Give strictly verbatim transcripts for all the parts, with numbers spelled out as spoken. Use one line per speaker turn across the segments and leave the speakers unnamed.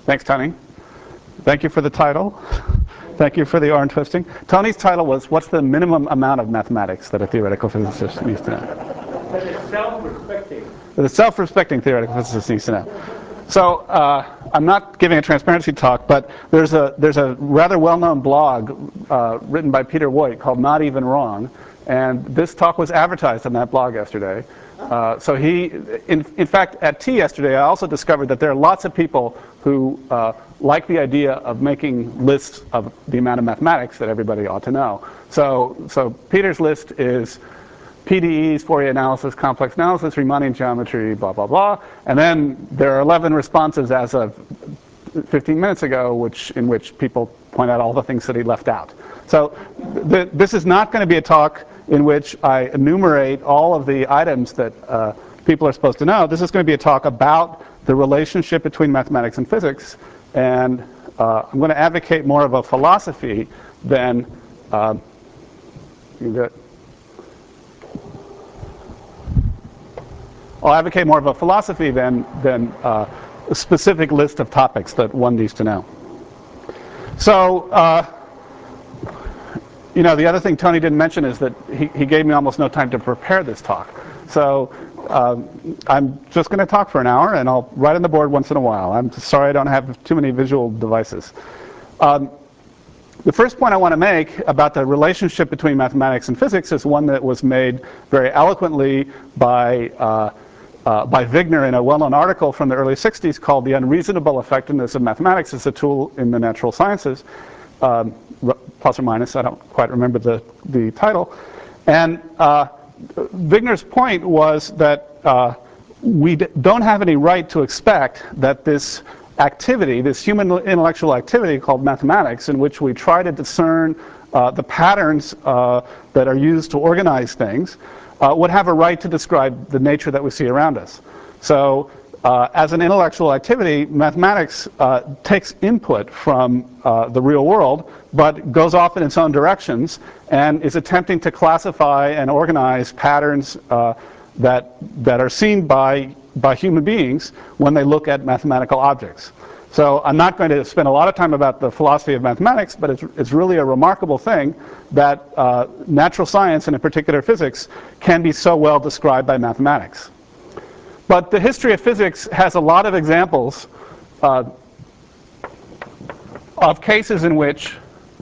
Thanks, Tony. Thank you for the title. Thank you for the arm twisting. Tony's title was, what's the minimum amount of mathematics that a theoretical physicist needs to know?
That is self-respecting.
The self-respecting theoretical physicist needs to know. So uh, I'm not giving a transparency talk, but there's a there's a rather well-known blog uh, written by Peter Woit called Not Even Wrong, and this talk was advertised on that blog yesterday. Uh, so he, in, in fact, at tea yesterday, I also discovered that there are lots of people who uh, like the idea of making lists of the amount of mathematics that everybody ought to know. So, so Peter's list is P D Es, Fourier analysis, complex analysis, Riemannian geometry, blah, blah, blah. And then there are eleven responses as of fifteen minutes ago, which, in which people point out all the things that he left out. So th this is not going to be a talk in which I enumerate all of the items that uh, people are supposed to know. This is going to be a talk about the relationship between mathematics and physics. And uh, I'm going to advocate more of a philosophy than uh, you get, I'll advocate more of a philosophy than, than uh, a specific list of topics that one needs to know. So, uh, you know, the other thing Tony didn't mention is that he, he gave me almost no time to prepare this talk. So um, I'm just going to talk for an hour, and I'll write on the board once in a while. I'm sorry I don't have too many visual devices. Um, the first point I want to make about the relationship between mathematics and physics is one that was made very eloquently by uh, Uh, by Wigner in a well-known article from the early sixties called The Unreasonable Effectiveness of Mathematics as a Tool in the Natural Sciences, um, plus or minus, I don't quite remember the, the title. And uh, Wigner's point was that uh, we d don't have any right to expect that this activity, this human intellectual activity called mathematics, in which we try to discern uh, the patterns uh, that are used to organize things, Uh, would have a right to describe the nature that we see around us. So uh, as an intellectual activity, mathematics uh, takes input from uh, the real world, but goes off in its own directions and is attempting to classify and organize patterns uh, that, that are seen by, by human beings when they look at mathematical objects. So I'm not going to spend a lot of time about the philosophy of mathematics, but it's, it's really a remarkable thing that uh, natural science, and in particular physics, can be so well described by mathematics. But the history of physics has a lot of examples uh, of cases in which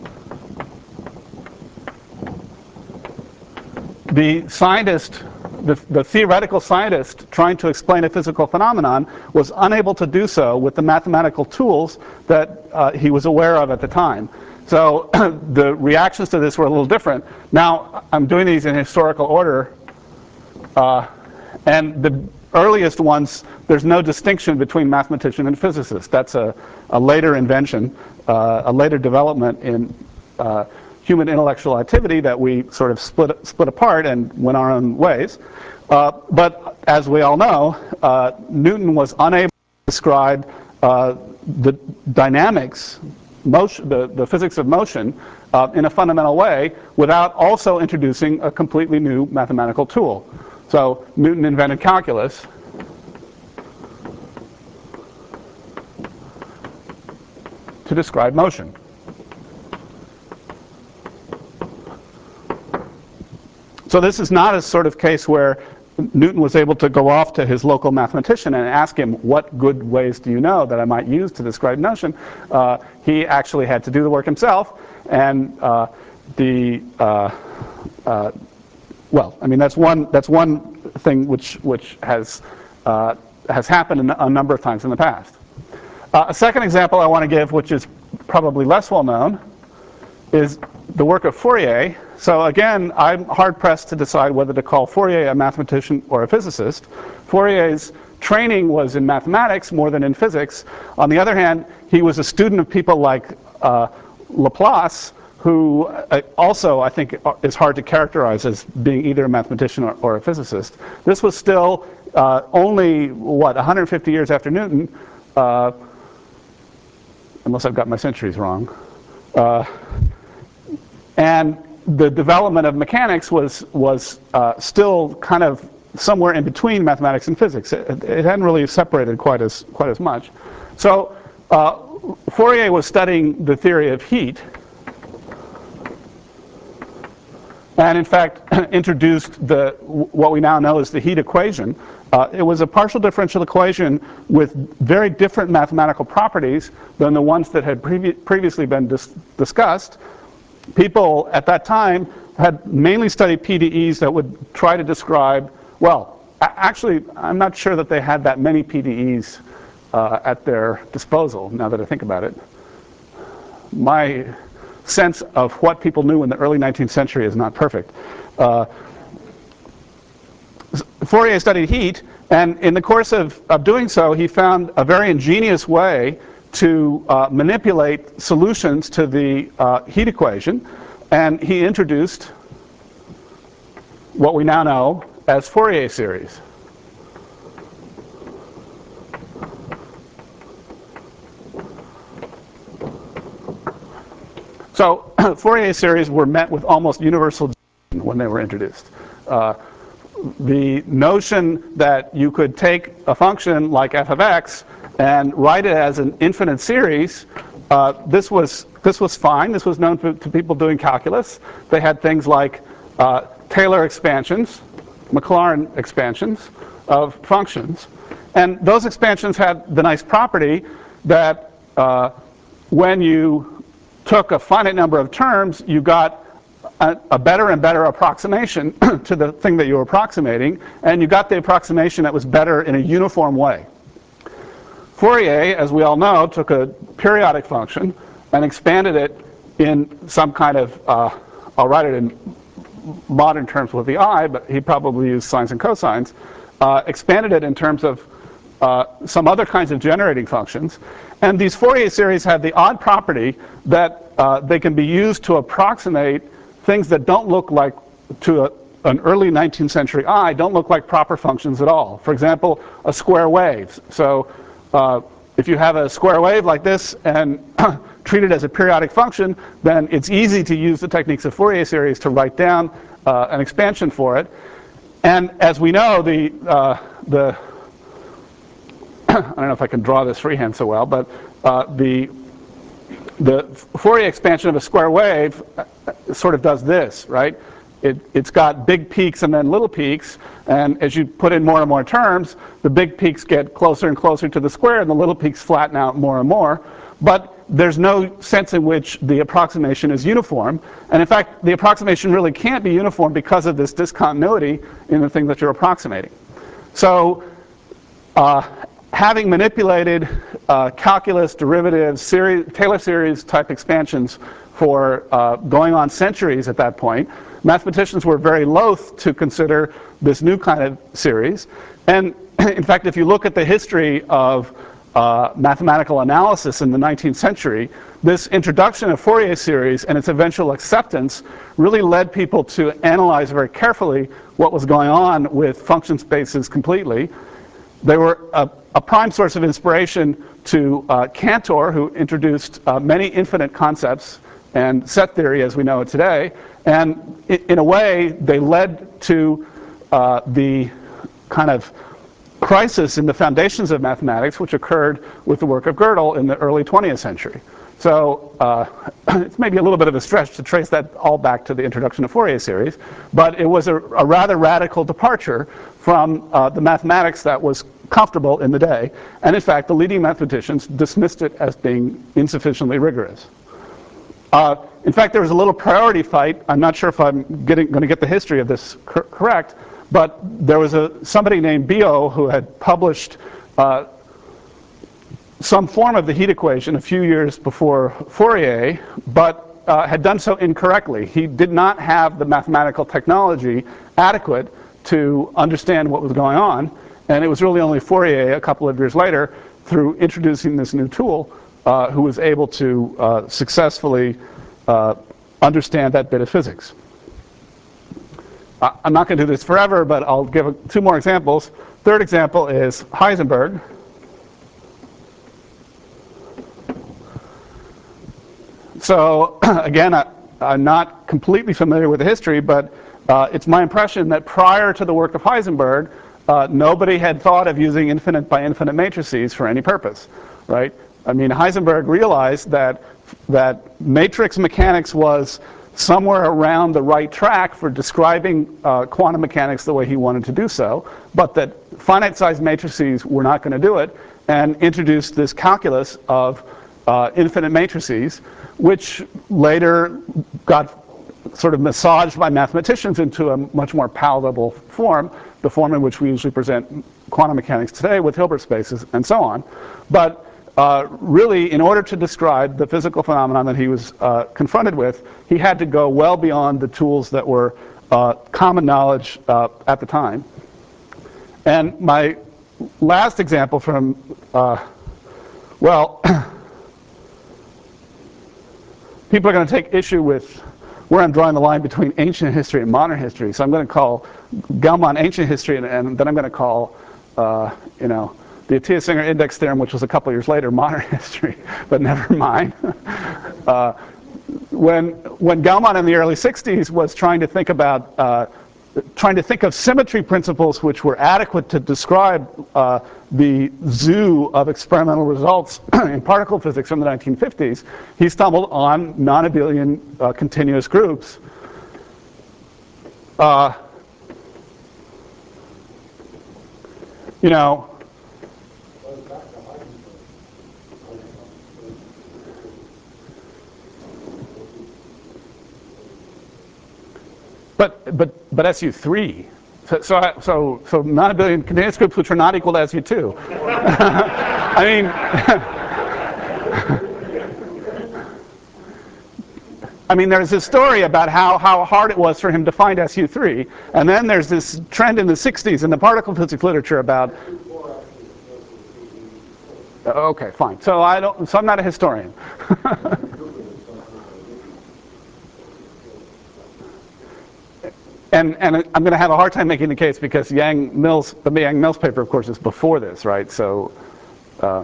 the scientist, the, the theoretical scientist trying to explain a physical phenomenon was unable to do so with the mathematical tools that uh, he was aware of at the time. So the reactions to this were a little different. Now, I'm doing these in historical order, uh, and the earliest ones, there's no distinction between mathematician and physicist. That's a, a later invention, uh, a later development in uh, human intellectual activity that we sort of split, split apart and went our own ways. Uh, but as we all know, uh, Newton was unable to describe uh, the dynamics, motion, the, the physics of motion, uh, in a fundamental way without also introducing a completely new mathematical tool. So Newton invented calculus. To describe motion. So this is not a sort of case where Newton was able to go off to his local mathematician and ask him, what good ways do you know that I might use to describe motion? Uh, he actually had to do the work himself, and uh, the uh, uh, well, I mean that's one that's one thing which which has uh, has happened a number of times in the past. Uh, a second example I want to give, which is probably less well known, is the work of Fourier. So again, I'm hard-pressed to decide whether to call Fourier a mathematician or a physicist. Fourier's training was in mathematics more than in physics. On the other hand, he was a student of people like uh, Laplace, who uh, also, I think, is hard to characterize as being either a mathematician or, or a physicist. This was still uh, only, what, one hundred fifty years after Newton, uh, unless I've got my centuries wrong. Uh, and the development of mechanics was, was uh, still kind of somewhere in between mathematics and physics. It, it hadn't really separated quite as, quite as much. So uh, Fourier was studying the theory of heat, and in fact introduced the, what we now know as the heat equation. Uh, it was a partial differential equation with very different mathematical properties than the ones that had previ previously been dis discussed. People at that time had mainly studied P D Es that would try to describe, well, actually, I'm not sure that they had that many P D Es uh, at their disposal, now that I think about it. My sense of what people knew in the early nineteenth century is not perfect. Uh, Fourier studied heat, and in the course of, of doing so, he found a very ingenious way to uh, manipulate solutions to the uh, heat equation, and he introduced what we now know as Fourier series. So Fourier series were met with almost universal when they were introduced. Uh, the notion that you could take a function like f of x and write it as an infinite series, uh, this was this was fine. This was known to, to people doing calculus. They had things like uh, Taylor expansions, Maclaurin expansions of functions, and those expansions had the nice property that uh, when you took a finite number of terms, you got a, a better and better approximation to the thing that you were approximating, and you got the approximation that was better in a uniform way. Fourier, as we all know, took a periodic function and expanded it in some kind of, uh, I'll write it in modern terms with the I, but he probably used sines and cosines, uh, expanded it in terms of uh, some other kinds of generating functions. And these Fourier series have the odd property that uh, they can be used to approximate things that don't look like, to a, an early nineteenth century eye, don't look like proper functions at all. For example, a square wave. So uh, if you have a square wave like this and treat it as a periodic function, then it's easy to use the techniques of Fourier series to write down uh, an expansion for it. And as we know, the, uh, the I don't know if I can draw this freehand so well, but uh, the, the Fourier expansion of a square wave sort of does this, right? It, it's got big peaks and then little peaks, and as you put in more and more terms, the big peaks get closer and closer to the square, and the little peaks flatten out more and more. But there's no sense in which the approximation is uniform. And in fact, the approximation really can't be uniform because of this discontinuity in the thing that you're approximating. So uh, having manipulated uh, calculus, derivatives, series, Taylor series type expansions for uh, going on centuries at that point, mathematicians were very loath to consider this new kind of series. And in fact, if you look at the history of uh, mathematical analysis in the nineteenth century, this introduction of Fourier series and its eventual acceptance really led people to analyze very carefully what was going on with function spaces completely. They were a, a prime source of inspiration to uh, Cantor, who introduced uh, many infinite concepts and set theory as we know it today. And in a way, they led to uh, the kind of crisis in the foundations of mathematics, which occurred with the work of Gödel in the early twentieth century. So uh, it's maybe a little bit of a stretch to trace that all back to the introduction of Fourier series, but it was a, a rather radical departure from uh, the mathematics that was comfortable in the day. And in fact, the leading mathematicians dismissed it as being insufficiently rigorous. Uh, in fact, there was a little priority fight. I'm not sure if I'm getting, going to get the history of this cor correct, but there was a, somebody named Biot who had published uh, some form of the heat equation a few years before Fourier, but uh, had done so incorrectly. He did not have the mathematical technology adequate to understand what was going on, and it was really only Fourier a couple of years later, through introducing this new tool, uh, who was able to uh, successfully uh, understand that bit of physics. I'm not going to do this forever, but I'll give a, two more examples. Third example is Heisenberg. So again, I, I'm not completely familiar with the history, but uh, it's my impression that prior to the work of Heisenberg, uh, nobody had thought of using infinite by infinite matrices for any purpose, right? I mean, Heisenberg realized that, that matrix mechanics was somewhere around the right track for describing uh, quantum mechanics the way he wanted to do so, but that finite-sized matrices were not going to do it, and introduced this calculus of uh, infinite matrices, which later got sort of massaged by mathematicians into a much more palatable form, the form in which we usually present quantum mechanics today with Hilbert spaces and so on. But uh, really, in order to describe the physical phenomenon that he was uh, confronted with, he had to go well beyond the tools that were uh, common knowledge uh, at the time. And my last example from, uh, well, people are going to take issue with where I'm drawing the line between ancient history and modern history. So I'm going to call Gell-Mann ancient history, and, and then I'm going to call, uh, you know, the Atiyah-Singer index theorem, which was a couple years later, modern history. But never mind. uh, when when Gell-Mann in the early sixties was trying to think about uh, trying to think of symmetry principles which were adequate to describe uh, the zoo of experimental results in particle physics from the nineteen fifties, he stumbled on non-abelian uh, continuous groups. Uh, you know, But but but S U three, so so I, so, so non-abelian continuous groups which are not equal to S U two. I mean, I mean, there's this story about how how hard it was for him to find S U three, and then there's this trend in the sixties in the particle physics literature about. Okay, fine. So I don't. So I'm not a historian. And, and I'm going to have a hard time making the case because Yang Mills, the Yang Mills paper, of course, is before this, right? So, uh,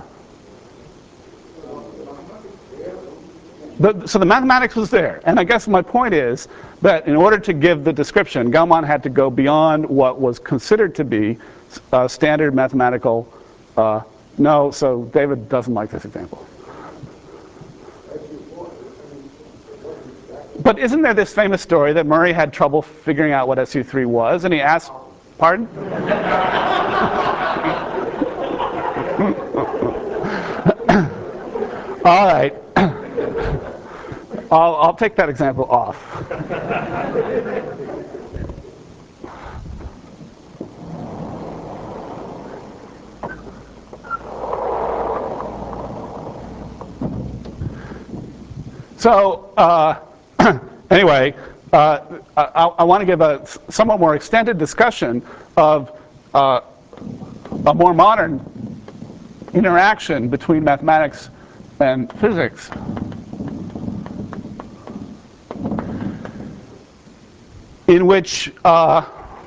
the, so the mathematics was there. And I guess my point is that in order to give the description, Gell-Mann had to go beyond what was considered to be uh, standard mathematical. Uh, no, so David doesn't like this example. But isn't there this famous story that Murray had trouble figuring out what S U three was, and he asked, pardon? All right. I'll, I'll take that example off. So, uh, anyway, uh, I, I want to give a somewhat more extended discussion of uh, a more modern interaction between mathematics and physics. In which, uh,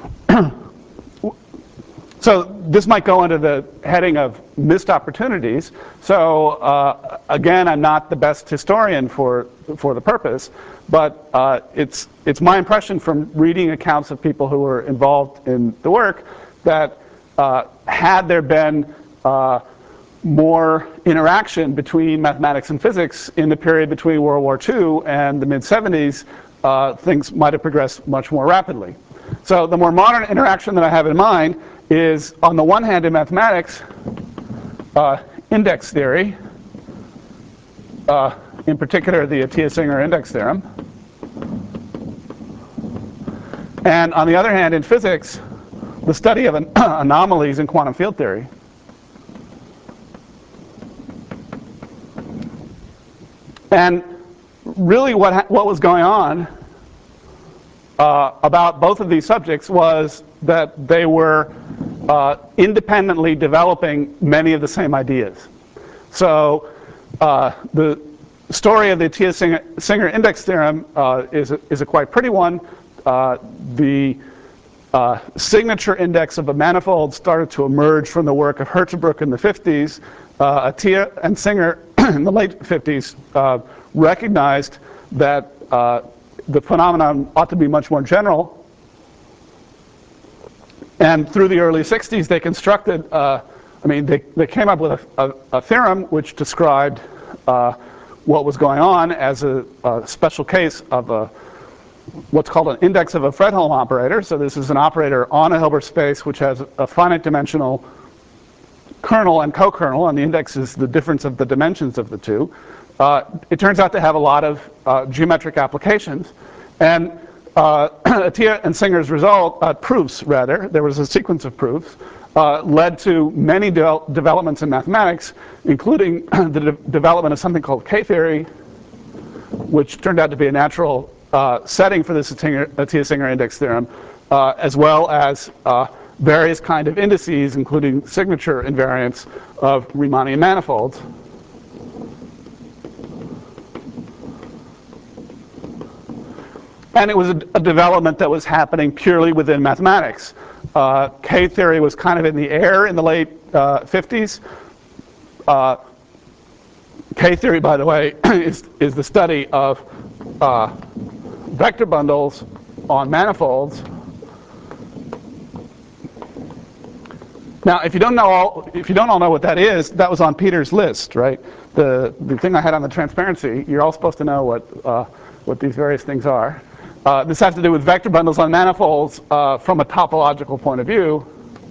so this might go under the heading of missed opportunities. So uh, again, I'm not the best historian for for the purpose, but uh, it's it's my impression from reading accounts of people who were involved in the work that uh, had there been uh, more interaction between mathematics and physics in the period between World War Two and the mid seventies, uh, things might have progressed much more rapidly. So the more modern interaction that I have in mind is, on the one hand, in mathematics, uh, index theory, uh, in particular the Atiyah-Singer index theorem. And on the other hand, in physics, the study of an anomalies in quantum field theory. And really what, what was going on uh, about both of these subjects was that they were uh, independently developing many of the same ideas. So uh, the story of the Atiyah-Singer index theorem uh, is, a, is a quite pretty one. Uh, the uh, signature index of a manifold started to emerge from the work of Hirzebruch in the fifties. Uh, Atiyah and Singer in the late fifties uh, recognized that uh, the phenomenon ought to be much more general. And through the early sixties, they constructed uh, I mean, they, they came up with a, a, a theorem which described uh, what was going on as a, a special case of a, what's called an index of a Fredholm operator. So this is an operator on a Hilbert space which has a finite dimensional kernel and co-kernel, and the index is the difference of the dimensions of the two. Uh, it turns out to have a lot of uh, geometric applications. And uh, Atiyah and Singer's result, uh, proofs rather, there was a sequence of proofs, uh, led to many de developments in mathematics, including the de development of something called K-theory, which turned out to be a natural uh, setting for this Atiyah-Singer index theorem, uh, as well as uh, various kind of indices, including signature invariants of Riemannian manifolds. And it was a, a development that was happening purely within mathematics. Uh, K-theory was kind of in the air in the late uh, fifties. Uh, K-theory, by the way, is, is the study of uh, vector bundles on manifolds. Now, if you don't know all, if you don't all know what that is, that was on Peter's list, right? The the thing I had on the transparency. You're all supposed to know what uh, what these various things are. Uh, this has to do with vector bundles on manifolds uh, from a topological point of view,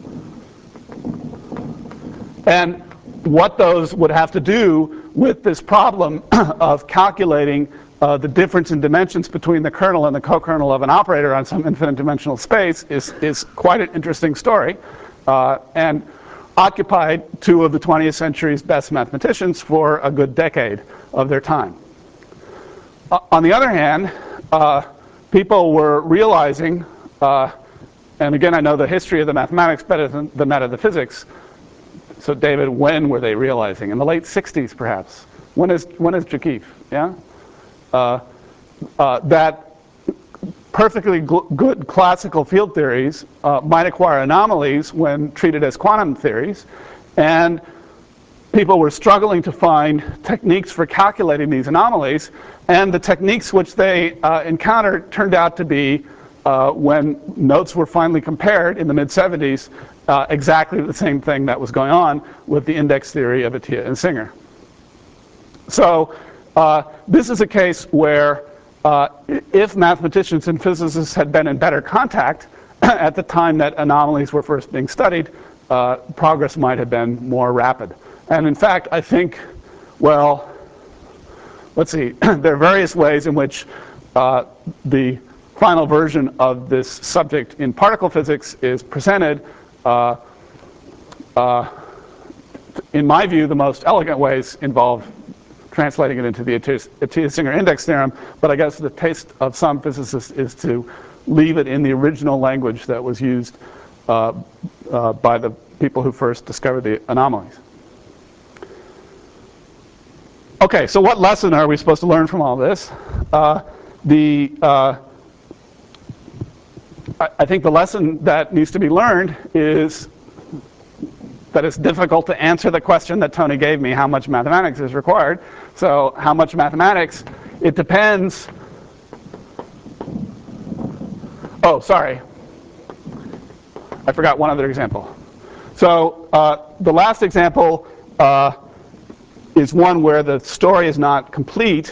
and what those would have to do with this problem of calculating uh, the difference in dimensions between the kernel and the co-kernel of an operator on some infinite dimensional space is is quite an interesting story. Uh, and occupied two of the twentieth century's best mathematicians for a good decade of their time. Uh, on the other hand, uh, people were realizing, uh, and again, I know the history of the mathematics better than, than that of the physics. So, David, when were they realizing? In the late sixties, perhaps. When is when is Joukiffe? Yeah, uh, uh, that perfectly good classical field theories uh, might acquire anomalies when treated as quantum theories, and people were struggling to find techniques for calculating these anomalies, and the techniques which they uh, encountered turned out to be, uh, when notes were finally compared in the mid seventies, uh, exactly the same thing that was going on with the index theory of Atiyah and Singer. So uh, this is a case where Uh, if mathematicians and physicists had been in better contact at the time that anomalies were first being studied, uh, progress might have been more rapid. And in fact, I think, well, let's see, there are various ways in which uh, the final version of this subject in particle physics is presented. Uh, uh, in my view, the most elegant ways involve translating it into the Atiyah-Singer index theorem, but I guess the taste of some physicists is to leave it in the original language that was used uh, uh, by the people who first discovered the anomalies. Okay, so what lesson are we supposed to learn from all this? Uh, the uh, I, I think the lesson that needs to be learned is that it's difficult to answer the question that Tony gave me, how much mathematics is required. So how much mathematics? It depends. Oh, sorry. I forgot one other example. So uh, the last example uh, is one where the story is not complete.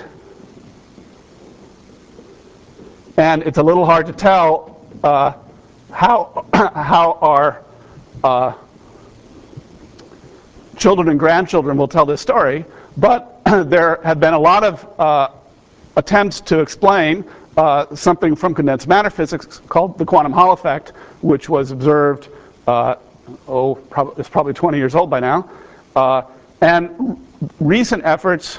And it's a little hard to tell uh, how, how our uh, children and grandchildren will tell this story, but there have been a lot of uh, attempts to explain uh, something from condensed matter physics called the quantum Hall effect, which was observed, uh, oh, prob it's probably twenty years old by now, uh, and recent efforts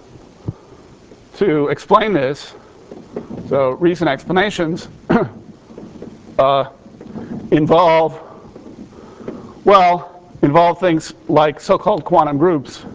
to explain this, so recent explanations, uh, involve, well, involve things like so-called quantum groups,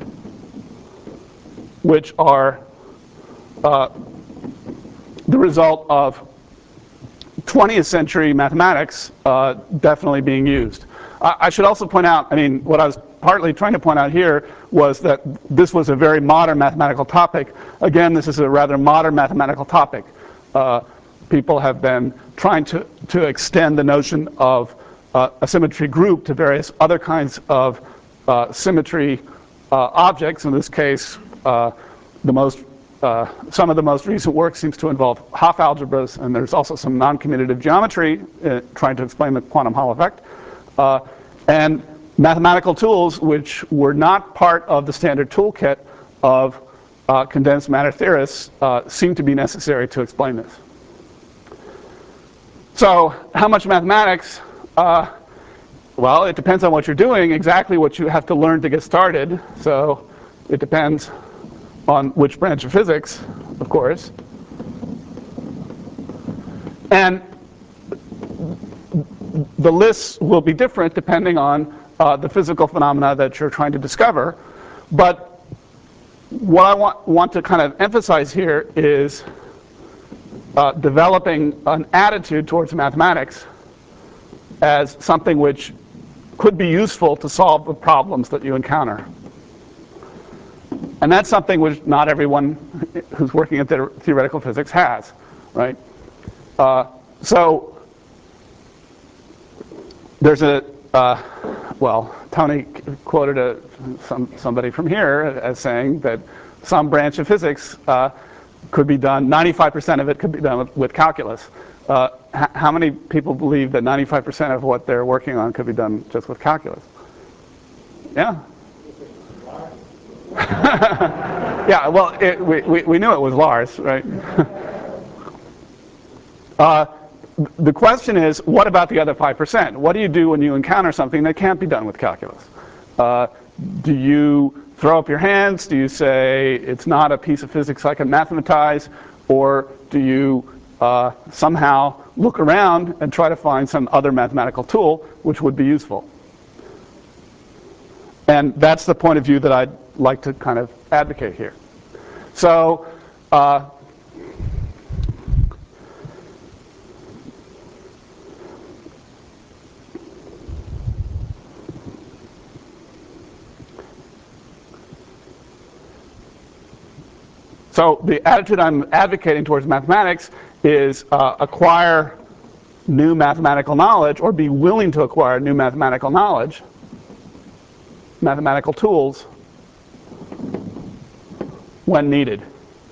which are uh, the result of twentieth century mathematics uh, definitely being used. I, I should also point out, I mean, what I was partly trying to point out here was that this was a very modern mathematical topic. Again, this is a rather modern mathematical topic. Uh, people have been trying to, to extend the notion of Uh, a symmetry group to various other kinds of uh, symmetry uh, objects. In this case, uh, the most uh, some of the most recent work seems to involve Hopf algebras, and there's also some non-commutative geometry uh, trying to explain the quantum Hall effect. Uh, and mathematical tools which were not part of the standard toolkit of uh, condensed matter theorists uh, seem to be necessary to explain this. So how much mathematics? Uh, well, it depends on what you're doing, exactly what you have to learn to get started. So it depends on which branch of physics, of course. And the lists will be different depending on uh, the physical phenomena that you're trying to discover. But what I want, want to kind of emphasize here is uh, developing an attitude towards mathematics as something which could be useful to solve the problems that you encounter. And that's something which not everyone who's working at the theoretical physics has, right? Uh, so there's a, uh, well, Tony quoted a, some, somebody from here as saying that some branch of physics uh, could be done, ninety-five percent of it could be done with, with calculus. Uh, how many people believe that ninety-five percent of what they're working on could be done just with calculus? Yeah? Yeah, well, it, we, we, we knew it was Lars, right? uh, the question is, what about the other five percent? What do you do when you encounter something that can't be done with calculus? Uh, do you throw up your hands? Do you say, it's not a piece of physics I can mathematize? Or do you uh, somehow look around and try to find some other mathematical tool which would be useful? And that's the point of view that I'd like to kind of advocate here. So, uh, so the attitude I'm advocating towards mathematics is uh, acquire new mathematical knowledge, or be willing to acquire new mathematical knowledge, mathematical tools, when needed.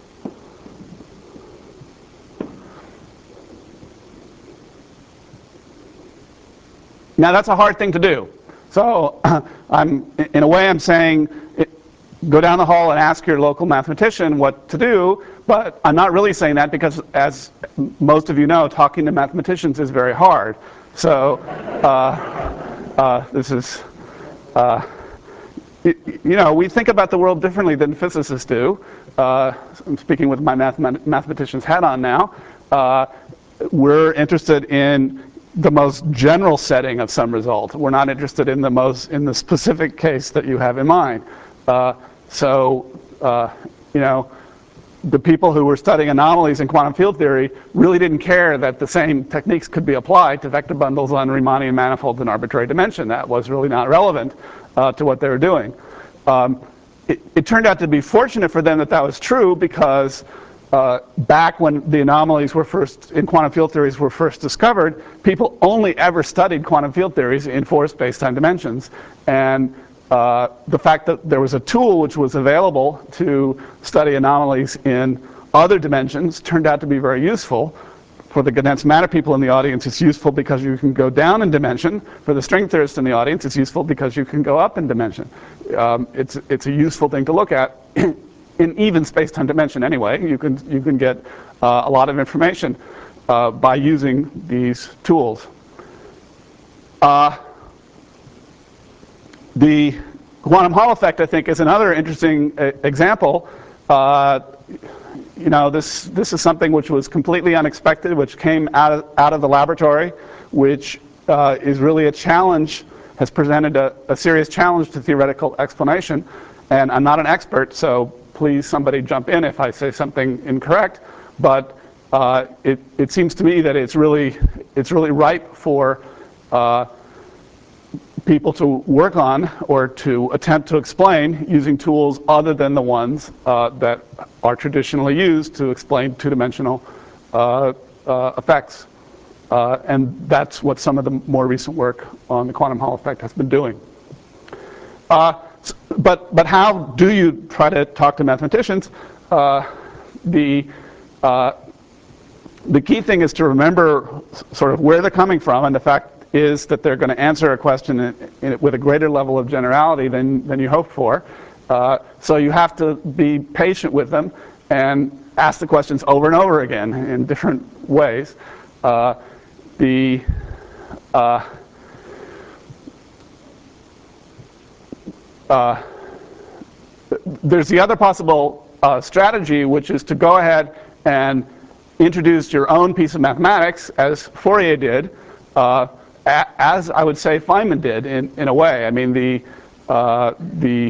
Now that's a hard thing to do. So I'm, in a way I'm saying, it, go down the hall and ask your local mathematician what to do, but I'm not really saying that because, as most of you know, talking to mathematicians is very hard. So uh, uh, this is, uh, you, you know, we think about the world differently than physicists do. Uh, I'm speaking with my math mathematician's hat on now. Uh, we're interested in the most general setting of some result. We're not interested in the most in the specific case that you have in mind. Uh, so, uh, you know, the people who were studying anomalies in quantum field theory really didn't care that the same techniques could be applied to vector bundles on Riemannian manifolds in arbitrary dimension. That was really not relevant uh, to what they were doing. Um, it, it turned out to be fortunate for them that that was true, because Uh, back when the anomalies were first, in quantum field theories were first discovered, people only ever studied quantum field theories in four space-time dimensions. And uh, the fact that there was a tool which was available to study anomalies in other dimensions turned out to be very useful. For the condensed matter people in the audience, it's useful because you can go down in dimension. For the string theorists in the audience, it's useful because you can go up in dimension. Um, it's, it's a useful thing to look at. In even space-time dimension anyway, you can, you can get uh, a lot of information uh, by using these tools. Uh, the quantum Hall effect, I think, is another interesting uh, example. Uh, you know, this, this is something which was completely unexpected, which came out of, out of the laboratory, which uh, is really a challenge, has presented a, a serious challenge to theoretical explanation. And I'm not an expert, so please somebody jump in if I say something incorrect, but uh, it, it seems to me that it's really, it's really ripe for uh, people to work on or to attempt to explain using tools other than the ones uh, that are traditionally used to explain two-dimensional uh, uh, effects. Uh, and that's what some of the more recent work on the quantum Hall effect has been doing. uh, but, but how do you try to talk to mathematicians? Uh, the, uh, the key thing is to remember sort of where they're coming from, and the fact is that they're going to answer a question in, in, with a greater level of generality than, than you hoped for. Uh, so you have to be patient with them and ask the questions over and over again in different ways. Uh, the uh, uh, there's the other possible uh, strategy, which is to go ahead and introduce your own piece of mathematics, as Fourier did, uh, a, as I would say Feynman did in, in a way. I mean, the, uh, the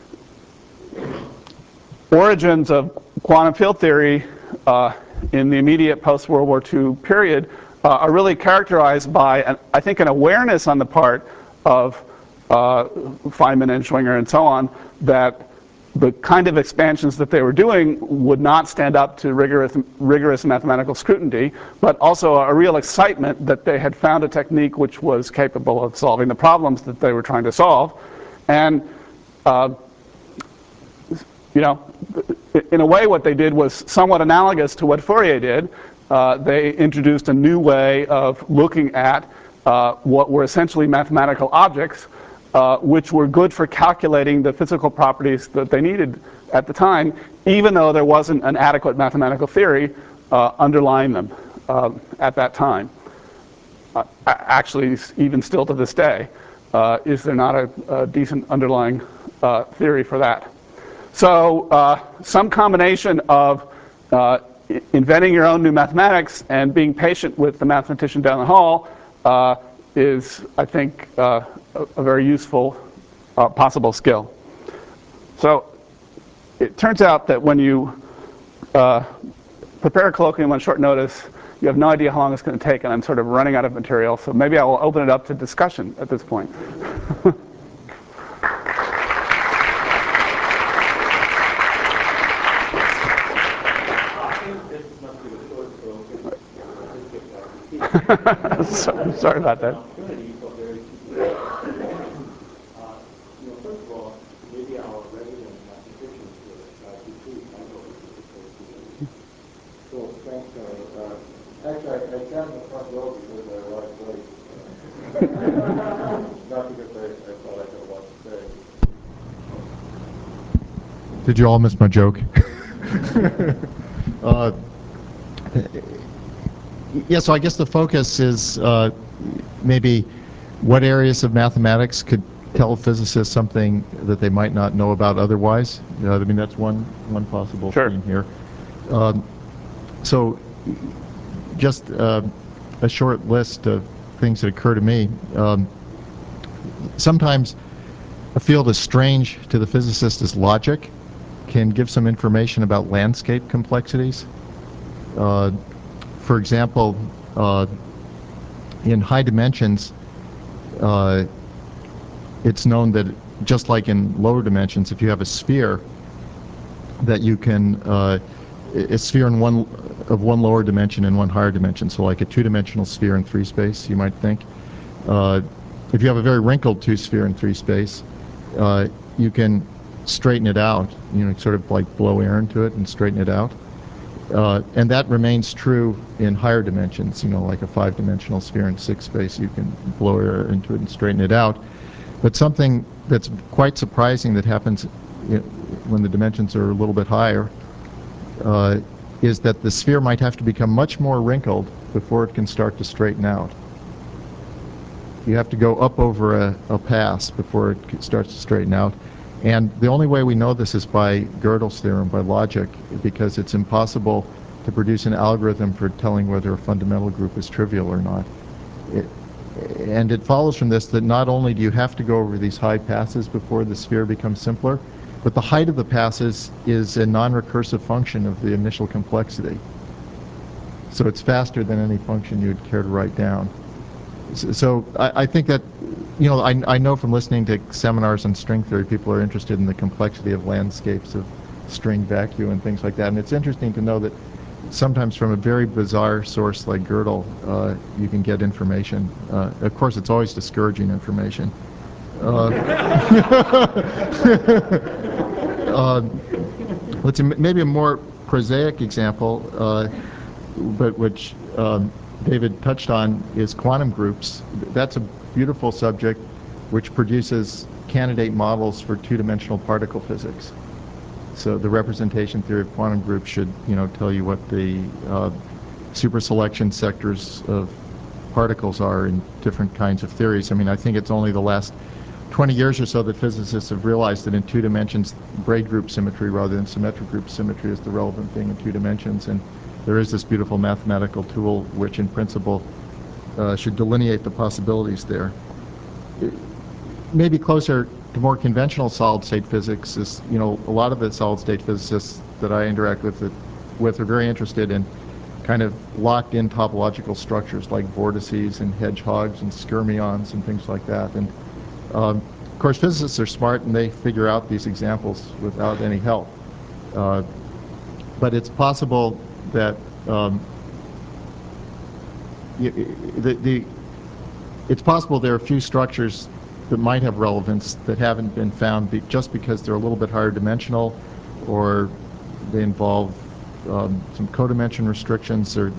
origins of quantum field theory uh, in the immediate post-World War Two period uh, are really characterized by, an, I think, an awareness on the part of uh, Feynman and Schwinger and so on that the kind of expansions that they were doing would not stand up to rigorous, rigorous mathematical scrutiny, but also a real excitement that they had found a technique which was capable of solving the problems that they were trying to solve. And, uh, you know, in a way what they did was somewhat analogous to what Fourier did. Uh, they introduced a new way of looking at uh, what were essentially mathematical objects, Uh, which were good for calculating the physical properties that they needed at the time, even though there wasn't an adequate mathematical theory uh, underlying them uh, at that time. Uh, actually, even still to this day, uh, is there not a, a decent underlying uh, theory for that? So uh, some combination of uh, inventing your own new mathematics and being patient with the mathematician down the hall uh, is, I think, uh, a, a very useful uh, possible skill. So it turns out that when you uh, prepare a colloquium on short notice, you have no idea how long it's going to take, and I'm sort of running out of material, so maybe I will open it up to discussion at this point. so, sorry about that.
Cool, thanks, Tony. Uh, actually, I, I sat in the front row because I arrived late. Not because I, I thought I had a lot to say.
Did you all miss my joke? uh, yeah, so I guess the focus is uh, maybe what areas of mathematics could tell physicists something that they might not know about otherwise. You know, I mean, that's one, one possible
Sure.
theme here. Um, So just uh, a short list of things that occur to me. Um, sometimes a field as strange to the physicist as logic can give some information about landscape complexities. Uh, for example, uh, in high dimensions, uh, it's known that just like in lower dimensions, if you have a sphere, that you can uh, a sphere in one of one lower dimension and one higher dimension, so like a two-dimensional sphere in three space, you might think. Uh, if you have a very wrinkled two-sphere in three space, uh, you can straighten it out, you know, sort of like blow air into it and straighten it out. Uh, and that remains true in higher dimensions, you know, like a five-dimensional sphere in six space, you can blow air into it and straighten it out. But something that's quite surprising that happens when the dimensions are a little bit higher Uh, is that the sphere might have to become much more wrinkled before it can start to straighten out. You have to go up over a, a pass before it starts to straighten out. And the only way we know this is by Gödel's theorem, by logic, because it's impossible to produce an algorithm for telling whether a fundamental group is trivial or not. It, and it follows from this that not only do you have to go over these high passes before the sphere becomes simpler, but the height of the passes is a non-recursive function of the initial complexity. So it's faster than any function you would care to write down. So, so I, I think that, you know, I, I know from listening to seminars on string theory, people are interested in the complexity of landscapes of string vacuum and things like that. And it's interesting to know that sometimes from a very bizarre source like Gödel, uh, you can get information. Uh, of course, it's always discouraging information. Uh, uh, let's see, maybe a more prosaic example, uh, but which um, David touched on, is quantum groups. That's a beautiful subject which produces candidate models for two-dimensional particle physics. So the representation theory of quantum groups should, you know, tell you what the uh, superselection sectors of particles are in different kinds of theories. I mean, I think it's only the last twenty years or so that physicists have realized that in two dimensions, braid group symmetry rather than symmetric group symmetry is the relevant thing in two dimensions. And there is this beautiful mathematical tool which, in principle, uh, should delineate the possibilities there. Maybe closer to more conventional solid-state physics is, you know, a lot of the solid-state physicists that I interact with, that, with are very interested in kind of locked-in topological structures like vortices and hedgehogs and skyrmions and things like that. And um, of course, physicists are smart and they figure out these examples without any help. Uh, but it's possible that um, the, the, it's possible there are a few structures that might have relevance that haven't been found be, just because they're a little bit higher dimensional, or they involve um, some codimension restrictions, or,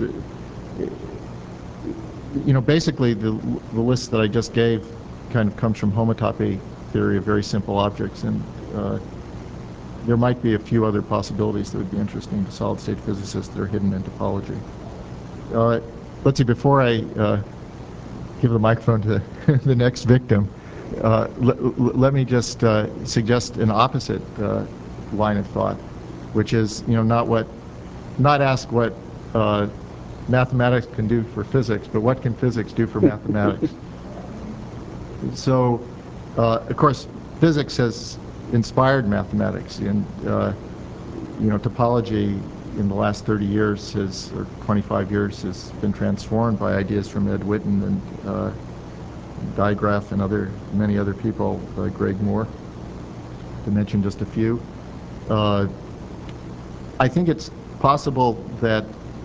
you know, basically the, the list that I just gave kind of comes from homotopy theory of very simple objects, and uh, there might be a few other possibilities that would be interesting to solid-state physicists that are hidden in topology. Uh, let's see, before I uh, give the microphone to the next victim, uh, let me just uh, suggest an opposite uh, line of thought, which is, you know, not what, not ask what uh, mathematics can do for physics, but what can physics do for mathematics? So, uh, of course, physics has inspired mathematics. In, uh, you know, topology in the last thirty years has, or twenty-five years, has been transformed by ideas from Ed Witten and uh, Digraph and other, many other people, uh, Greg Moore, to mention just a few. Uh, I think it's possible that,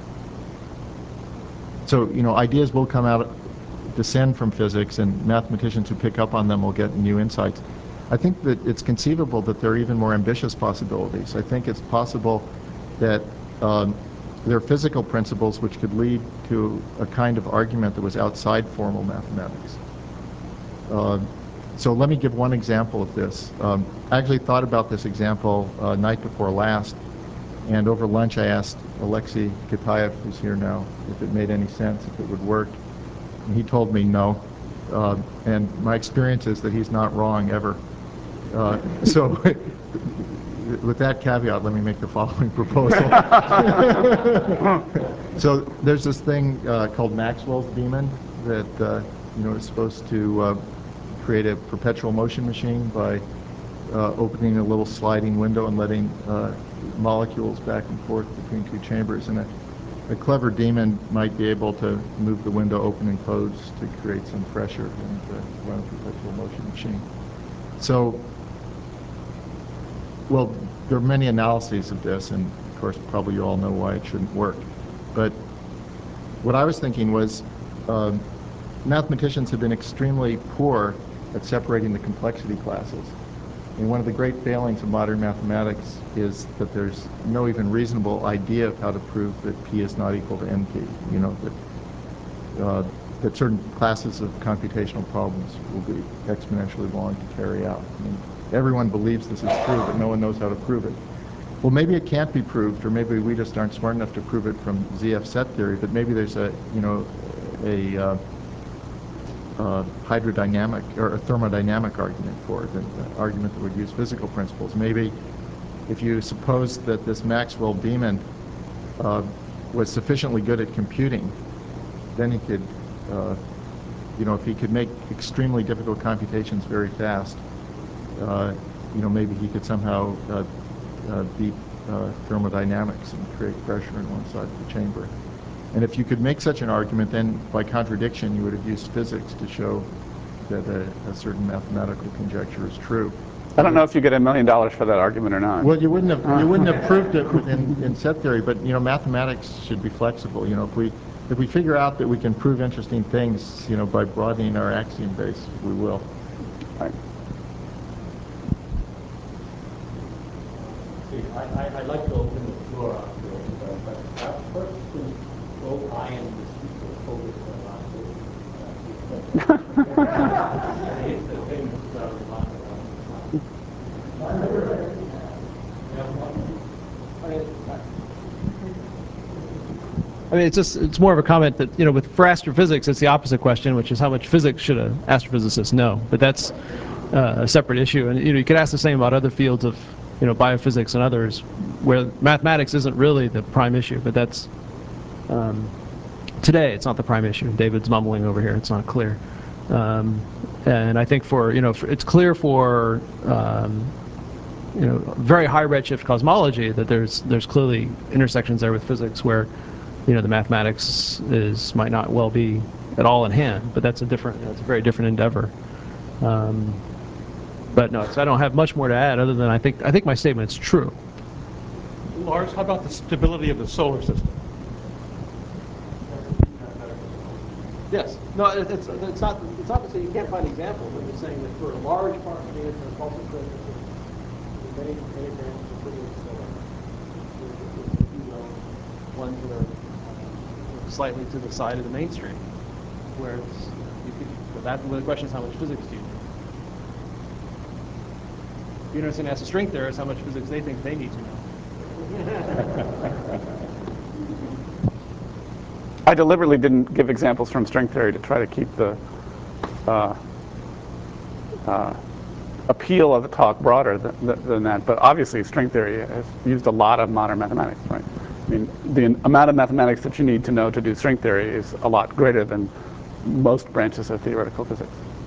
so, you know, ideas will come out, descend from physics, and mathematicians who pick up on them will get new insights. I think that it's conceivable that there are even more ambitious possibilities. I think it's possible that um, there are physical principles which could lead to a kind of argument that was outside formal mathematics. Uh, so let me give one example of this. Um, I actually thought about this example uh, night before last, and over lunch I asked Alexei Kitaev, who's here now, if it made any sense, if it would work. And he told me no. Uh, and my experience is that he's not wrong ever. Uh, so with that caveat, let me make the following proposal. So there's this thing uh, called Maxwell's demon that uh, you know is supposed to uh, create a perpetual motion machine by uh, opening a little sliding window and letting uh, molecules back and forth between two chambers. And a, a clever demon might be able to move the window open and close to create some pressure and uh, run a perpetual motion machine. So, well, there are many analyses of this, and of course probably you all know why it shouldn't work. But what I was thinking was um, mathematicians have been extremely poor at separating the complexity classes. And one of the great failings of modern mathematics is that there's no even reasonable idea of how to prove that P is not equal to N P. You know, that, uh, that certain classes of computational problems will be exponentially long to carry out. I mean, everyone believes this is true, but no one knows how to prove it. Well, maybe it can't be proved, or maybe we just aren't smart enough to prove it from Z F set theory, but maybe there's a, you know, a uh, Uh, hydrodynamic or a thermodynamic argument for it, an argument that would use physical principles. Maybe if you suppose that this Maxwell demon uh, was sufficiently good at computing, then he could, uh, you know, if he could make extremely difficult computations very fast, uh, you know, maybe he could somehow uh, uh, beat uh, thermodynamics and create pressure in one side of the chamber. And if you could make such an argument, then by contradiction you would have used physics to show that a, a certain mathematical conjecture is true.
I don't know if you get a million dollars for that argument or not.
Well, you wouldn't have you wouldn't have proved it in, in set theory, but you know, mathematics should be flexible. You know, if we if we figure out that we can prove interesting things, you know, by broadening our axiom base, we will.
Right.
See, I, I, I'd like to open the floor up to it, but, but perhaps first to go I and the speaker focus on last week. It's the famous uh, remark about
I mean, it's just, it's more of a comment that, you know, with, for astrophysics, it's the opposite question, which is how much physics should an astrophysicist know? But that's uh, a separate issue. And, you know, you could ask the same about other fields of, you know, biophysics and others, where mathematics isn't really the prime issue, but that's, um, today, it's not the prime issue. David's mumbling over here, it's not clear. Um, and I think for, you know, for, it's clear for, um, you know, very high redshift cosmology that there's, there's clearly intersections there with physics where, you know, the mathematics is might not well be at all in hand, but that's a different, that's a very different endeavor. Um, but no, so I don't have much more to add other than I think I think my statement's true.
Lars, how about the stability of the solar system?
Yes. No, it, it's it's not it's not to say you can't find examples. I'm just saying that for a large part of the answer, also many many branches of physics that are, you know, ones that are slightly to the side of the mainstream, where it's, you could, but that the question is how much physics do you know? The University of NASA string theorists, how much physics they think they need to know.
I deliberately didn't give examples from string theory to try to keep the uh, uh, appeal of the talk broader than, than that. But obviously, string theory has used a lot of modern mathematics, right? I mean, the amount of mathematics that you need to know to do string theory is a lot greater than most branches of theoretical physics.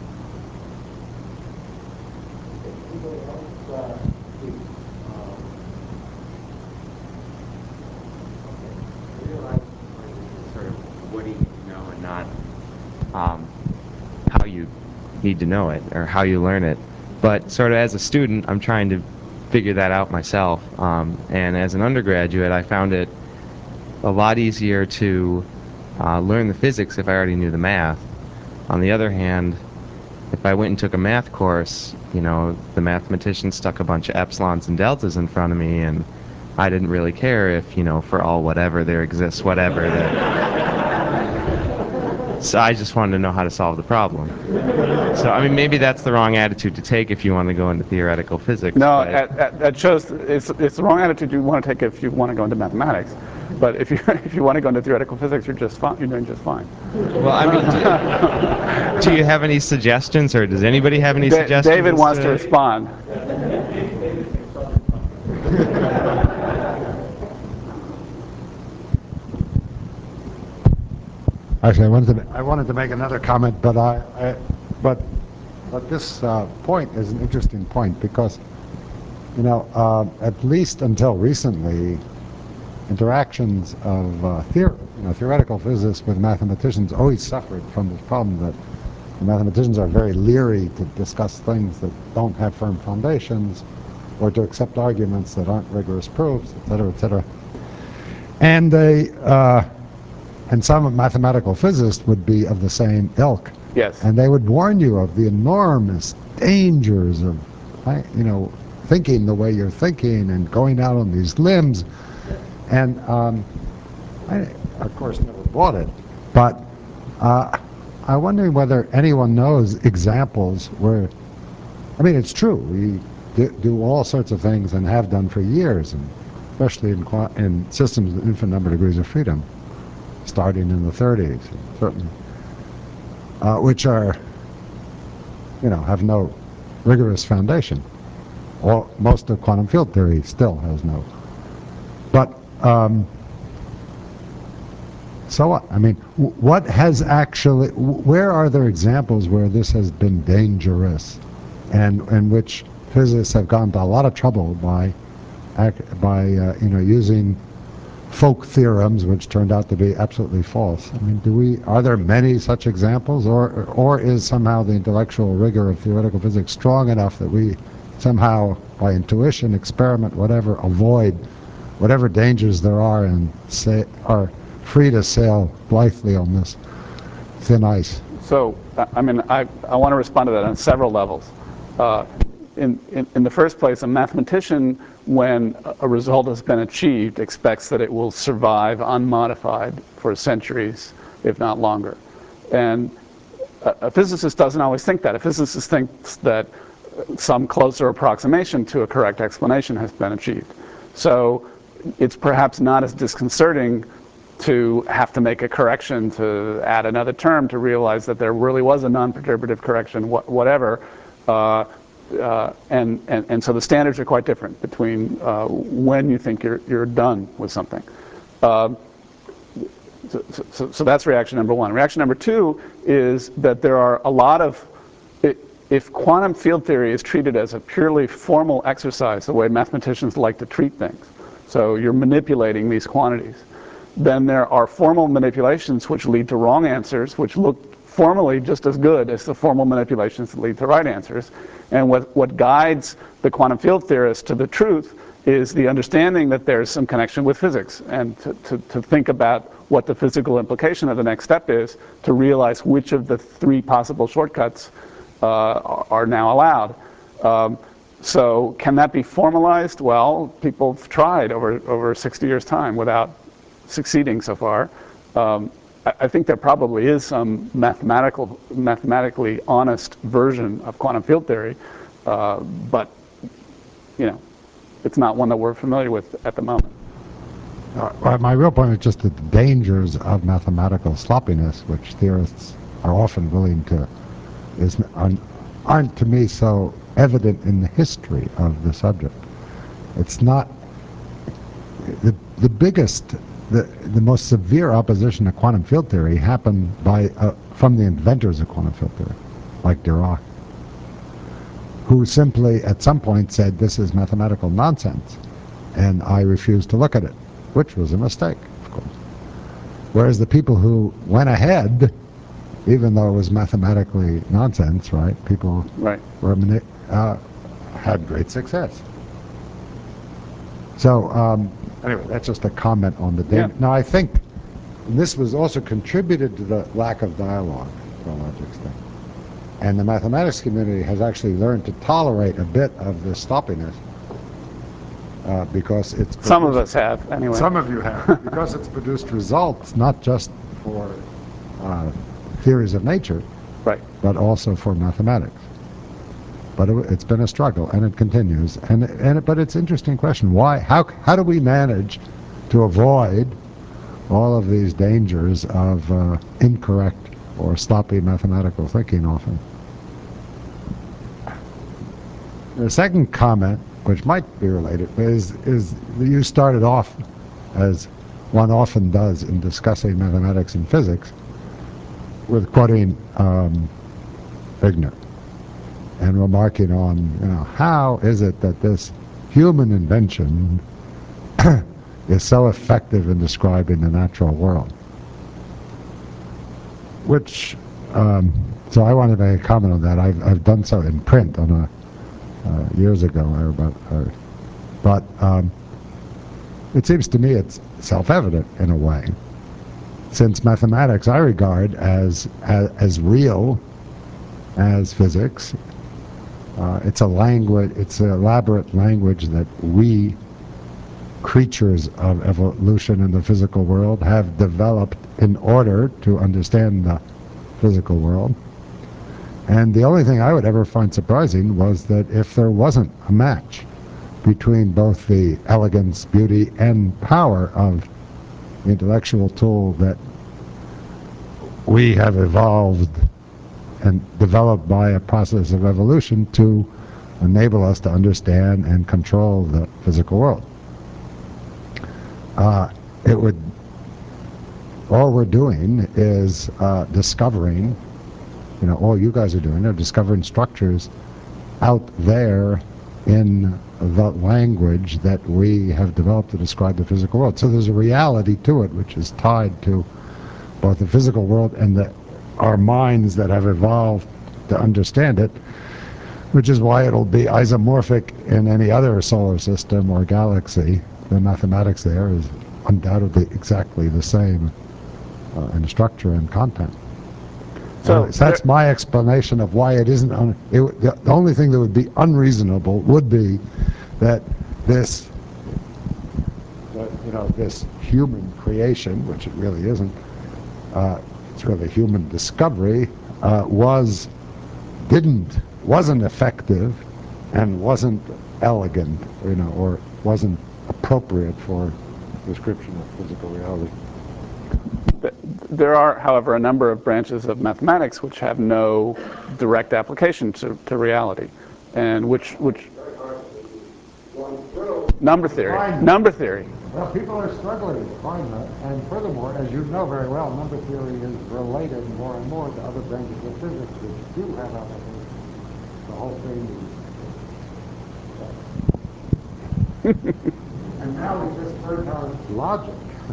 Sort of what do you need to know and not um, how you need to know it or how you learn it. But sort of as a student, I'm trying to figure that out myself. Um, and as an undergraduate, I found it a lot easier to uh, learn the physics if I already knew the math. On the other hand, if I went and took a math course, you know, the mathematician stuck a bunch of epsilons and deltas in front of me, and I didn't really care if, you know, for all whatever there exists whatever. That so I just wanted to know how to solve the problem. So, I mean, maybe that's the wrong attitude to take if you want to go into theoretical physics.
No,
but
at, at, that shows it's, it's the wrong attitude you want to take if you want to go into mathematics. But if you if you want to go into theoretical physics, you're just fine. You're doing just fine.
Well, I mean, do, do you have any suggestions, or does anybody have any
Da-
suggestions?
David wants to respond.
Actually, I wanted to I wanted to make another comment, but I, I but but this uh, point is an interesting point because, you know, uh, at least until recently, interactions of uh, theor you know, theoretical physicists with mathematicians always suffered from this problem that the mathematicians are very leery to discuss things that don't have firm foundations, or to accept arguments that aren't rigorous proofs, et cetera, et cetera. And they. Uh, And some mathematical physicists would be of the same ilk.
Yes.
And they would warn you of the enormous dangers of, you know, thinking the way you're thinking and going out on these limbs. And um, I, of course, never bought it. But uh, I'm wondering whether anyone knows examples where, I mean, it's true. We do, do all sorts of things and have done for years, and especially in, in systems with infinite number of degrees of freedom, starting in the thirties, certainly, uh, which are, you know, have no rigorous foundation. All, most of quantum field theory still has no. But, um, so what? I mean, w what has actually, w where are there examples where this has been dangerous, and in which physicists have gone to a lot of trouble by, by uh, you know, using folk theorems, which turned out to be absolutely false? I mean, do we, are there many such examples, or, or is somehow the intellectual rigor of theoretical physics strong enough that we somehow, by intuition, experiment, whatever, avoid whatever dangers there are and say, are free to sail blithely on this thin ice?
So, I mean, I, I want to respond to that on several levels. Uh, in, in, in the first place, a mathematician, when a result has been achieved, expects that it will survive unmodified for centuries, if not longer. And a, a physicist doesn't always think that. A physicist thinks that some closer approximation to a correct explanation has been achieved. So it's perhaps not as disconcerting to have to make a correction, to add another term, to realize that there really was a non-perturbative correction, wh whatever. Uh, uh, and, and, and so the standards are quite different between uh, when you think you're, you're done with something. Uh, so, so, so that's reaction number one. Reaction number two is that there are a lot of, if quantum field theory is treated as a purely formal exercise, the way mathematicians like to treat things, so you're manipulating these quantities, then there are formal manipulations which lead to wrong answers, which look formally just as good as the formal manipulations that lead to right answers. And what, what guides the quantum field theorist to the truth is the understanding that there's some connection with physics, and to, to, to think about what the physical implication of the next step is, to realize which of the three possible shortcuts Uh, are now allowed. Um, so can that be formalized? Well, people have tried over, over sixty years' time without succeeding so far. Um, I, I think there probably is some mathematical, mathematically honest version of quantum field theory, uh, but you know, it's not one that we're familiar with at the moment.
Uh, my real point is just the dangers of mathematical sloppiness, which theorists are often willing to Is, aren't to me so evident in the history of the subject. It's not the the biggest, the the most severe opposition to quantum field theory happened by uh, from the inventors of quantum field theory, like Dirac, who simply at some point said this is mathematical nonsense, and I refuse to look at it, which was a mistake, of course. Whereas the people who went ahead, even though it was mathematically nonsense, right? People
right.
were uh, had great success. So um, anyway, that's just a comment on the danger.
Yeah.
Now I think this was also contributed to the lack of dialogue to a large extent, and the mathematics community has actually learned to tolerate a bit of this sloppiness uh, because it's
some of us have anyway.
Some of you have because it's produced results not just for Uh, theories of nature,
right,
but also for mathematics. But it, it's been a struggle, and it continues. And and it, but it's an interesting question: why? How how do we manage to avoid all of these dangers of uh, incorrect or sloppy mathematical thinking? Often. The second comment, which might be related, is is you started off, as one often does in discussing mathematics and physics, with quoting um, Wigner and remarking on, you know, how is it that this human invention is so effective in describing the natural world? Which, um, so I want to make a comment on that. I've, I've done so in print on a, uh, years ago, or about, or, but um, it seems to me it's self-evident in a way. Since mathematics I regard as as, as real as physics. Uh, it's a language, it's an elaborate language that we, creatures of evolution in the physical world, have developed in order to understand the physical world. And the only thing I would ever find surprising was that if there wasn't a match between both the elegance, beauty, and power of the intellectual tool that we have evolved and developed by a process of evolution to enable us to understand and control the physical world. Uh, it would, all we're doing is uh, discovering, you know, all you guys are doing are discovering structures out there in the language that we have developed to describe the physical world. So there's a reality to it which is tied to both the physical world and the, our minds that have evolved to understand it, which is why it'll be isomorphic in any other solar system or galaxy. The mathematics there is undoubtedly exactly the same uh, in structure and content.
So
Uh, so that's
there-
my explanation of why it isn't. Un, it, the, the only thing that would be unreasonable would be that this, that, you know, this human creation, which it really isn't, uh, it's really human discovery, uh, was didn't wasn't effective and wasn't elegant, you know, or wasn't appropriate for description of physical reality.
There are, however, a number of branches of mathematics which have no direct application to, to reality, and which which number theory, number theory.
Well, people are struggling to find that, and furthermore, as you know very well, number theory is related more and more to other branches of physics which do have applications. The whole thing is... and now we just heard how logic.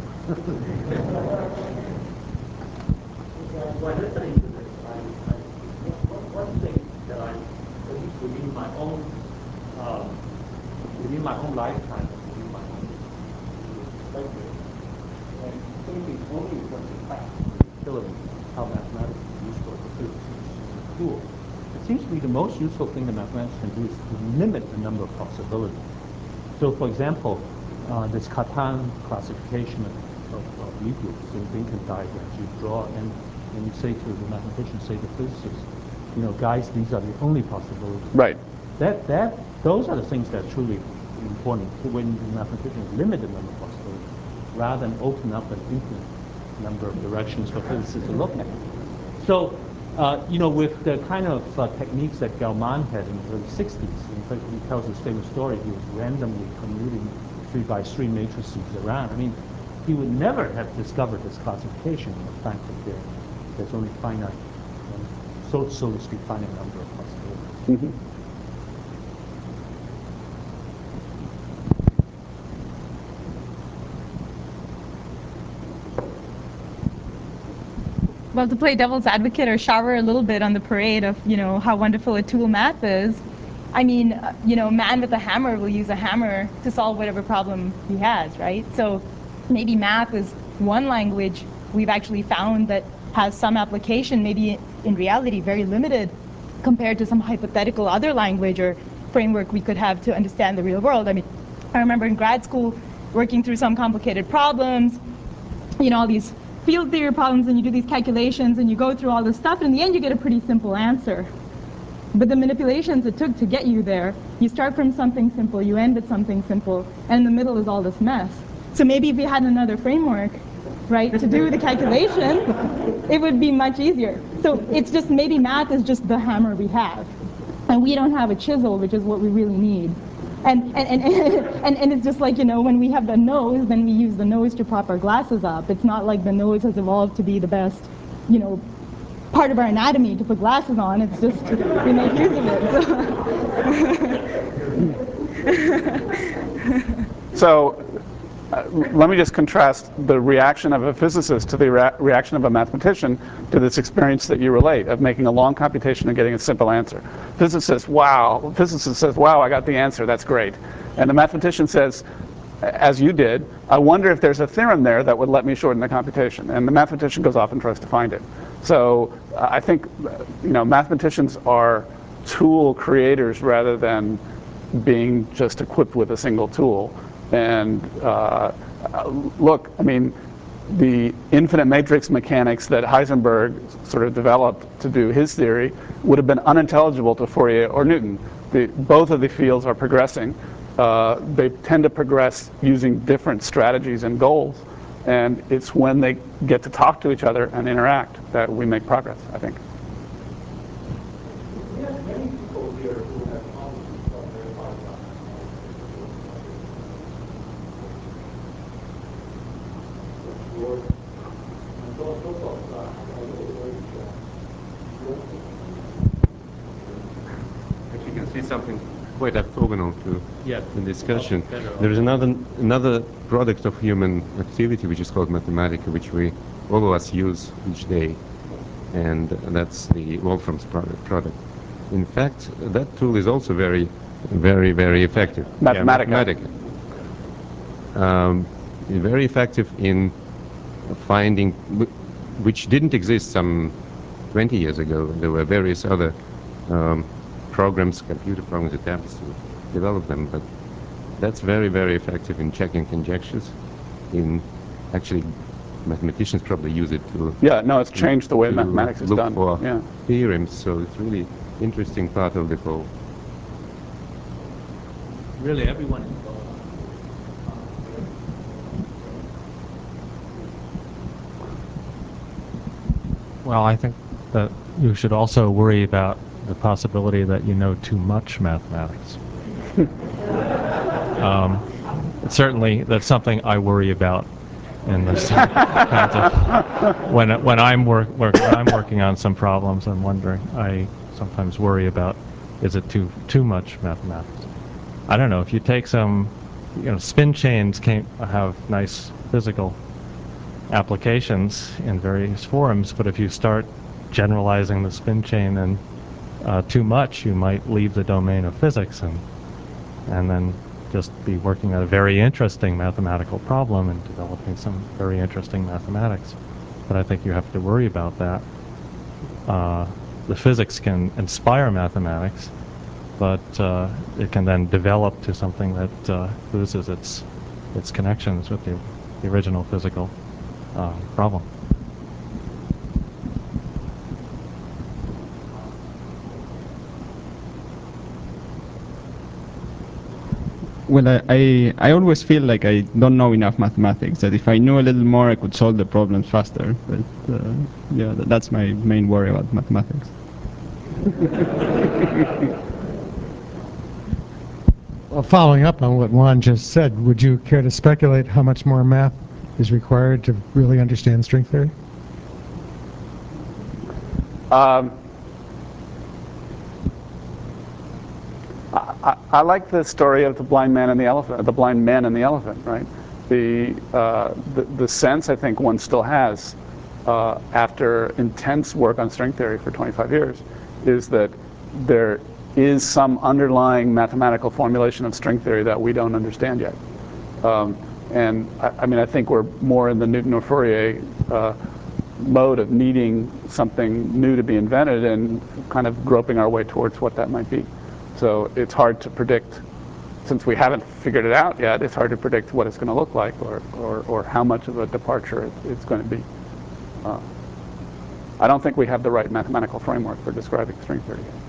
When listening to this, I, I, one, one thing that I, at least within my own, um, within my own lifetime, within my own perspective, and thinking only from the fact of utility, how mathematics is useful for physicists in school, it seems to me the most useful thing that mathematics can do is to limit the number of possibilities. So, for example, uh, this Cartan classification of, of, of Lie groups in Lincoln diagrams you draw, and and you say to the mathematician, say to physicists, you know, guys, these are the only possibilities.
Right.
That that those are the things that are truly important when the mathematicians limit the number of possibilities, rather than open up an infinite number of directions for physicists to look at. So, uh, you know, with the kind of uh, techniques that Gell-Mann had in the early sixties, in fact, he tells this famous story, he was randomly commuting three by three matrices around. I mean, he would never have discovered this classification, the fact that there, there's only finite, um, so, so to speak, finite number of possibilities.
Mm-hmm.
Well, to play devil's advocate or shower a little bit on the parade of, you know, how wonderful a tool math is, I mean, uh, you know, man with a hammer will use a hammer to solve whatever problem he has, right? So maybe math is one language we've actually found that has some application, maybe in reality very limited compared to some hypothetical other language or framework we could have to understand the real world. I mean, I remember in grad school working through some complicated problems, you know, all these field theory problems, and you do these calculations and you go through all this stuff, and in the end you get a pretty simple answer. But the manipulations it took to get you there, you start from something simple, you end at something simple, and in the middle is all this mess. So maybe if we had another framework, right, to do the calculation, it would be much easier. So it's just, maybe math is just the hammer we have, and we don't have a chisel, which is what we really need. And, and, and, and, and it's just like, you know, when we have the nose, then we use the nose to prop our glasses up. It's not like the nose has evolved to be the best, you know, part of our anatomy to put glasses on. It's just, we make use of it. So,
So uh, let me just contrast the reaction of a physicist to the rea reaction of a mathematician to this experience that you relate of making a long computation and getting a simple answer. Physicist, wow. Physicist says, wow, I got the answer. That's great. And the mathematician says, as you did, I wonder if there's a theorem there that would let me shorten the computation. And the mathematician goes off and tries to find it. So uh, I think, you know, mathematicians are tool creators rather than being just equipped with a single tool. And uh, look, I mean, the infinite matrix mechanics that Heisenberg sort of developed to do his theory would have been unintelligible to Fourier or Newton. The, both of the fields are progressing. Uh, they tend to progress using different strategies and goals. And it's when they get to talk to each other and interact that we make progress, I think.
We have many people here who have problems from their lifetime.
Actually, you can see something quite orthogonal to
Yeah.
the discussion.
Better.
There is another another product of human activity which is called Mathematica, which we all of us use each day, and that's the Wolfram's product. product. In fact, that tool is also very, very, very effective.
Mathematica.
Yeah, Mathematica. Um, very effective in finding, which didn't exist some twenty years ago. There were various other um, programs, computer programs, attempts to develop them, but that's very, very effective in checking conjectures. In actually, mathematicians probably use it to
Yeah, no, it's changed the way
to
mathematics is
look
done.
for
Yeah.
theorems. So it's really interesting part of the whole.
Really, everyone is going.
Well, I think that you should also worry about the possibility that you know too much mathematics. um, certainly, that's something I worry about in this kinds of, when when I'm work, work when I'm working on some problems. I'm wondering. I sometimes worry about, is it too too much mathematics? I don't know. If you take some, you know, spin chains can't have nice physical applications in various forms, but if you start generalizing the spin chain and uh, too much, you might leave the domain of physics and and then just be working on a very interesting mathematical problem and developing some very interesting mathematics. But I think you have to worry about that. Uh, the physics can inspire mathematics, but uh, it can then develop to something that uh, loses its its connections with the, the original physical uh, problem.
Well, I, I, I always feel like I don't know enough mathematics, that if I knew a little more I could solve the problems faster. But uh, yeah, th that's my main worry about mathematics.
Well, following up on what Juan just said, would you care to speculate how much more math is required to really understand string theory?
Um, I, I like the story of the blind man and the elephant, the blind man and the elephant, right? The, uh, the, the sense I think one still has uh, after intense work on string theory for twenty-five years is that there is some underlying mathematical formulation of string theory that we don't understand yet. Um, and I, I mean, I think we're more in the Newton or Fourier uh, mode of needing something new to be invented and kind of groping our way towards what that might be. So it's hard to predict, since we haven't figured it out yet, it's hard to predict what it's going to look like or, or, or how much of a departure it, it's going to be. Uh, I don't think we have the right mathematical framework for describing string theory yet.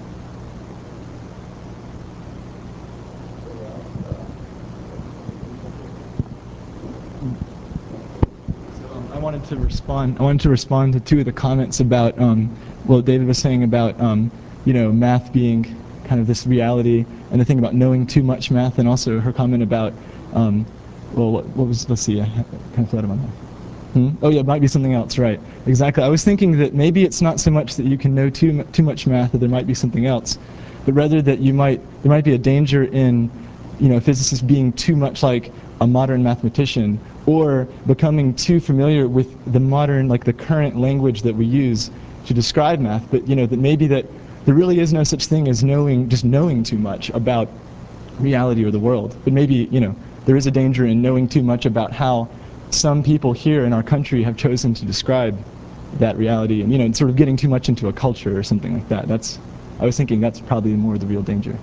I wanted to respond. I wanted to respond to two of the comments about um, what David was saying about um, you know, math being kind of this reality, and the thing about knowing too much math, and also her comment about um, well, what, what was? Let's see, I kind of thought about that. Hmm? Oh yeah, it might be something else, right? Exactly. I was thinking that maybe it's not so much that you can know too too much math, that there might be something else, but rather that you might there might be a danger in, you know, physicists being too much like a modern mathematician, or becoming too familiar with the modern, like the current language that we use to describe math. But you know, that maybe that there really is no such thing as knowing, just knowing too much about reality or the world. But maybe, you know, there is a danger in knowing too much about how some people here in our country have chosen to describe that reality, and you know, sort of getting too much into a culture or something like that. That's, I was thinking that's probably more the real danger.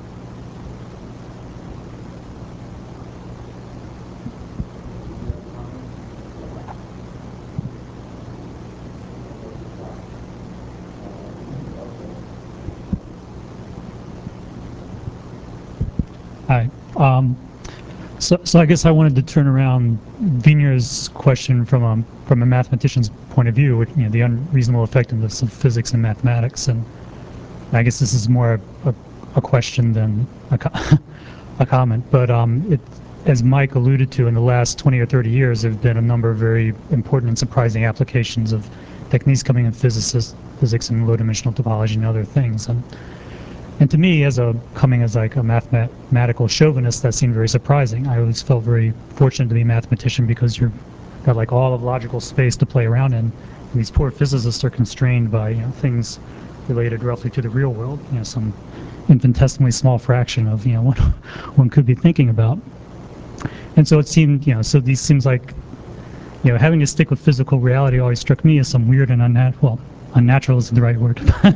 Hi. Um, so, so I guess I wanted to turn around Vinier's question from a, from a mathematician's point of view, with, you know, the unreasonable effectiveness of physics and mathematics. And I guess this is more a, a, a question than a, co a comment. But um, it, as Mike alluded to, in the last twenty or thirty years, there have been a number of very important and surprising applications of techniques coming in physicists, physics and low-dimensional topology and other things. And, And to me, as a coming as like a mathematical chauvinist, that seemed very surprising. I always felt very fortunate to be a mathematician because you've got like all of logical space to play around in. And these poor physicists are constrained by, you know, things related roughly to the real world. You know, some infinitesimally small fraction of, you know, what one could be thinking about. And so it seemed, you know, so these seems like, you know, having to stick with physical reality always struck me as some weird and unnatural. Well, unnatural isn't the right word.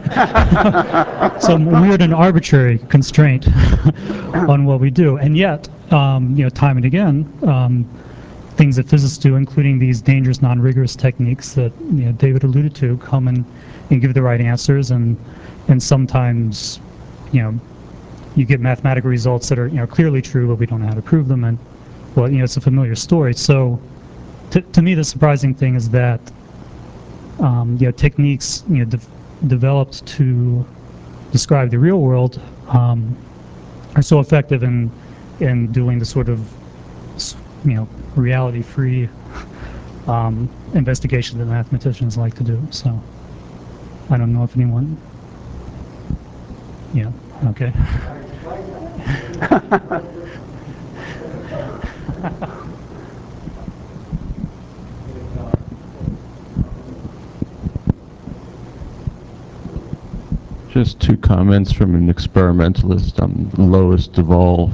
Some weird and arbitrary constraint on what we do. And yet, um, you know, time and again, um, things that physicists do, including these dangerous non-rigorous techniques that, you know, David alluded to, come and, and give the right answers, and and sometimes, you know, you get mathematical results that are, you know, clearly true, but we don't know how to prove them, and, well, you know, it's a familiar story. So, to, to me, the surprising thing is that, um, you know, techniques, you know, de developed to describe the real world um, are so effective in in doing the sort of, you know, reality-free um, investigation that mathematicians like to do. So, I don't know if anyone. Yeah. Okay.
Just two comments from an experimentalist. I'm the lowest of all.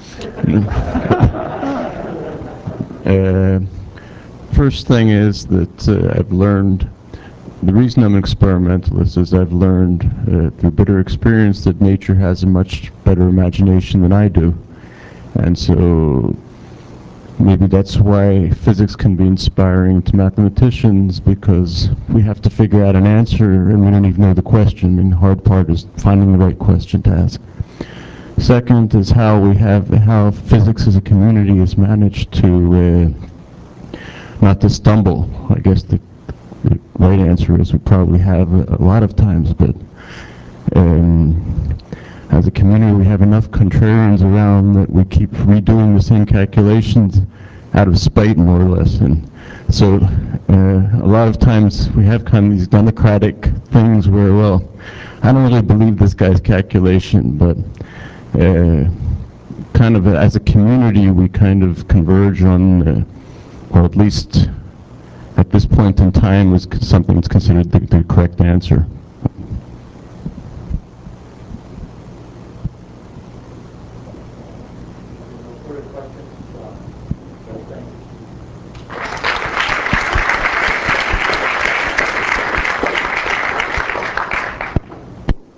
uh, first thing is that uh, I've learned, the reason I'm an experimentalist is I've learned uh, through bitter experience that nature has a much better imagination than I do. And so maybe that's why physics can be inspiring to mathematicians, because we have to figure out an answer and we don't even know the question, and the hard part is finding the right question to ask. Second is how we have, how physics as a community has managed to uh, not to stumble. I guess the, the right answer is we probably have a, a lot of times, but um, as a community, we have enough contrarians around that we keep redoing the same calculations out of spite, more or less. And so uh, a lot of times we have kind of these democratic things where, well, I don't really believe this guy's calculation, but uh, kind of as a community, we kind of converge on, uh, or at least at this point in time, is something that's considered the, the correct answer.